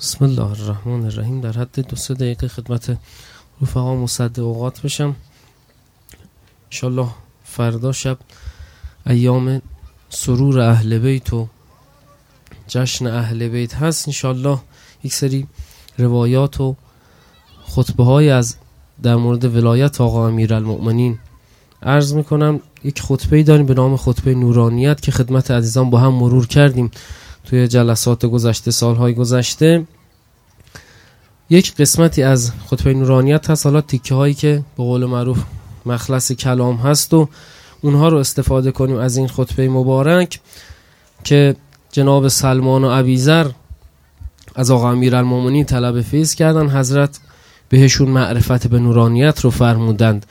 بسم الله الرحمن الرحیم. در حد 2-3 دقیقه خدمت رفقا مصدق اوقات بشم. انشالله فردا شب ایام سرور اهل بیت و جشن اهل بیت هست. انشالله یک سری روایات و خطبه های از در مورد ولایت آقا امیرالمؤمنین عرض میکنم. یک خطبه داریم به نام خطبه نورانیت که خدمت عزیزان با هم مرور کردیم توی جلسات گذشته، سالهای گذشته. یک قسمتی از خطبه نورانیت هست، حالا تیکه هایی که به قول معروف مخلص کلام هست و اونها رو استفاده کنیم از این خطبه مبارک که جناب سلمان و ابیذر از آقا امیرالمؤمنین طلب فیض کردن. حضرت بهشون معرفت به نورانیت رو فرمودند.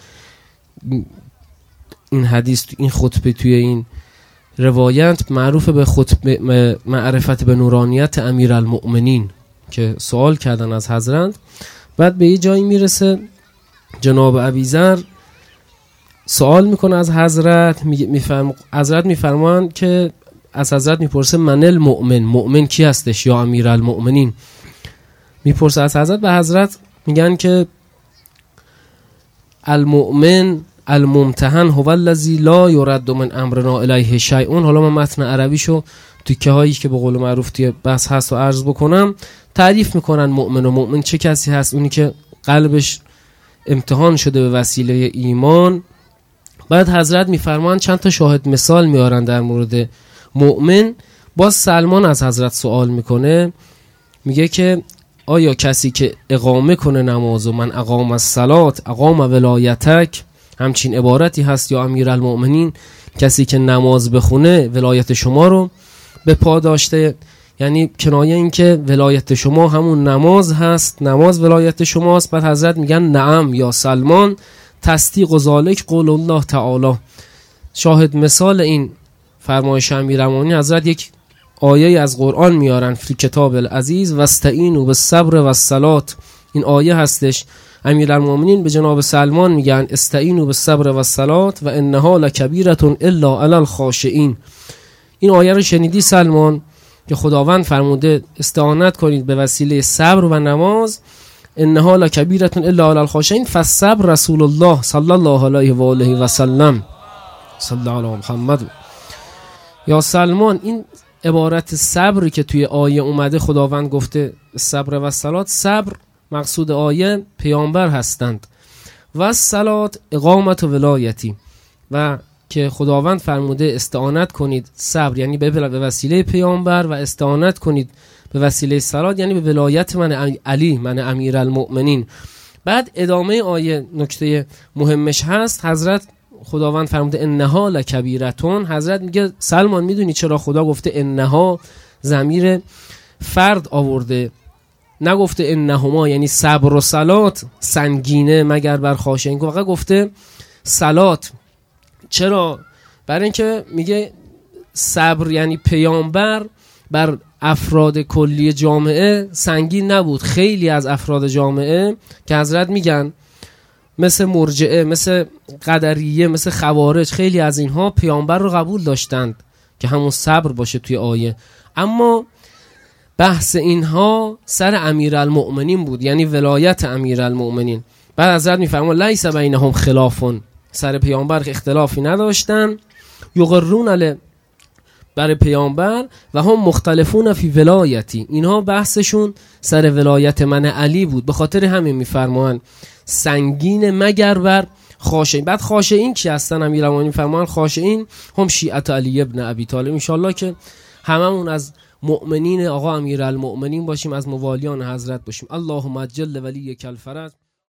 این حدیث، این خطبه توی این روایت معروف به خطبه معرفت به نورانیت امیرالمؤمنین که سوال کردن از حضرت. بعد به یه جایی میرسه جناب ابیذر سوال میکنه از حضرت، حضرت میفرمان که از حضرت میپرسه من المؤمن، مؤمن کی هستش یا امیرالمؤمنین؟ میپرسه از حضرت. به حضرت میگن که المؤمن الممتحن هو الذی لا یرد من امرنا الیه شیء. حالا من متن عربیشو تیکه هایی که به قول معروف توی بحث هست و عرض بکنم. تعریف میکنن مؤمن و مؤمن چه کسی هست؟ اونی که قلبش امتحان شده به وسیله ایمان. بعد حضرت میفرمان چند تا شاهد مثال میارن در مورد مؤمن. باز سلمان از حضرت سوال میکنه، میگه که آیا کسی که اقامه کنه نماز و من اقام الصلات اقام ولایتک، همچین عبارتی هست یا امیرالمؤمنین؟ کسی که نماز بخونه ولایت شما رو به پا داشته، یعنی کنایه این که ولایت شما همون نماز هست، نماز ولایت شماست. بعد حضرت میگن نعم یا سلمان تصدیق و ذالک قول الله تعالی. شاهد مثال این فرمایش امیرالمؤمنین حضرت یک آیه از قرآن میارن فی کتاب العزیز واستعینوا بالصبر والصلاة. این آیه هستش. امیرالمؤمنین به جناب سلمان میگن استعینوا بالصبر والصلاة و انها لکبیرة الا علی الخاشعین. این آیه رو شنیدی سلمان که خداوند فرموده استعانت کنید به وسیله صبر و نماز، انها لکبیرة الا علی الخاشعین فالصبر رسول الله صلی الله علیه و آله و سلم صلی الله علی محمد. یا سلمان، این عبارت صبری که توی آیه اومده خداوند گفته صبر و صلات، صبر مقصود آیه پیامبر هستند و صلات اقامت و ولایتی، و که خداوند فرموده استعانت کنید صبر یعنی به وسیله پیامبر و استعانت کنید به وسیله صلات یعنی به ولایت من علی، من امیرالمؤمنین. بعد ادامه آیه نکته مهمش هست، حضرت خداوند فرموده انها لکبیرتون. حضرت میگه سلمان میدونی چرا خدا گفته انها؟ ضمیر فرد آورده، نگفته انهما، یعنی صبر و صلات سنگینه مگر بر خاشعین، فقط گفته صلات. چرا؟ برای اینکه میگه صبر یعنی پیامبر بر افراد کلی جامعه سنگین نبود. خیلی از افراد جامعه که حضرت میگن مثل مرجئه، مثل قدریه، مثل خوارج، خیلی از اینها پیامبر رو قبول داشتند که همون صبر باشه توی آیه، اما بحث اینها سر امیرالمؤمنین بود، یعنی ولایت امیرالمؤمنین. بعد حضرت میفرمان لیس بینهم خلافون، سر پیامبر اختلافی نداشتن، یقرون علی برای پیامبر و هم مختلفون فی ولایتی، اینها بحثشون سر ولایت من علی بود. به خاطر همین میفرمان سنگین مگر بر خاشعین. بعد خاشعین کی هستن؟ امیرالمؤمنین فرمان خاشعین هم شیعت علی ابن ابی طالب. ان شاء الله که هممون از مؤمنین آقا امیرالمؤمنین باشیم، از موالیان حضرت باشیم. اللهم اجل ولیک الفرج.